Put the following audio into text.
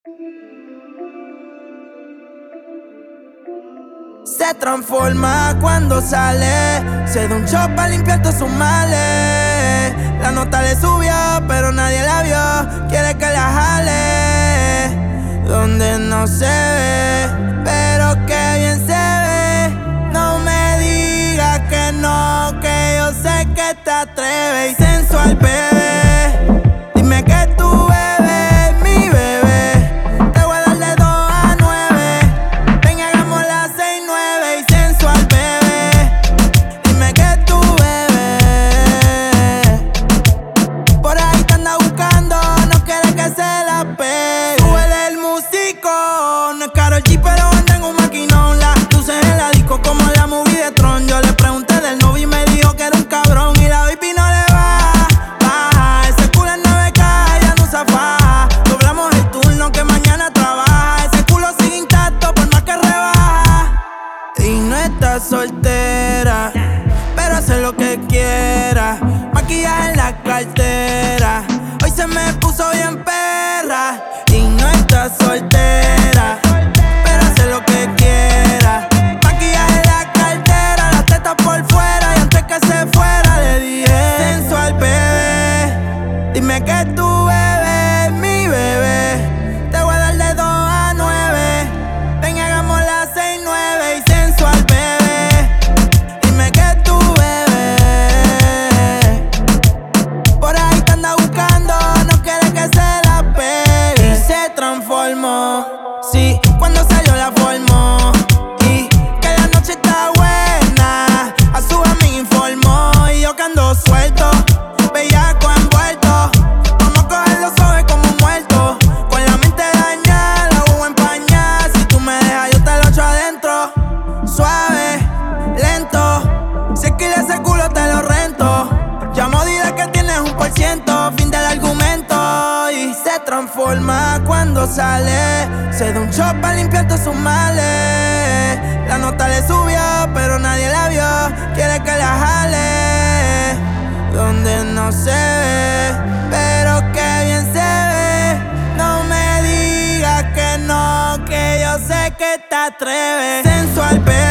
Se transforma cuando sale, se da un shot para limpiar todos sus males. La nota le subió, pero nadie la vio. Quiere que la jale donde no se ve, pero que bien se ve. No me digas que no, que yo sé que te atreves. Y sensual, bebé, dime que tú bebes, mi bebé. Te voy a dar de 2 a 9. Ven y hagamos las 6, 9. Y sensual, bebé, dime que tú bebes. Por ahí te anda buscando, no quiere que se la pegue. Súbele el músico, no es Karol G, pero anda en un maquinón. Las luces en la disco como en la movie de Tron. Yo le pregunté del novio y me dijo que era un cabrón. Y la baby no le baja. Ese culo es 9K, ya no usa faja. Doblamos el turno que mañana trabaja. Ese culo sigue intacto por más que rebaja. Y no está soltera, pero hace lo que quiera. Maquillaje en la cartera, hoy se me puso bien perra. Y no está soltera, pero hace lo que quiera. Maquillaje en la cartera, las tetas por fuera. Y antes que se fuera le dije: sensual, bebé, dime que tú bebes, mi bebé. Te voy a dar de 2 a 9. Ven y hagamos las 6, 9. Y sensual, bebé, dime que tú bebes. Por ahí te anda buscando, no quiere que se la pegue. Y se transformó, sí, cuando salió la formó. Y que la noche está buena, a su amiga informó. Y yo que ando suelto, bellaco envuelto. Vamos a cogerlo suave como un muerto. Con la mente dañada, la huevo empañada. Si tú me dejas, yo te lo echo adentro. Suave, lento. Si esquiles ese culo, te lo rento. Llamo, dile que tienes 1%. Fin del argumento. Y se transforma cuando sale, se da un shot para limpiar todos sus males. La nota le subió, pero nadie la vio. Quiere que la jale donde no se ve, pero que bien se ve. No me digas que no, que yo sé que te atreves. Sensual, bebé,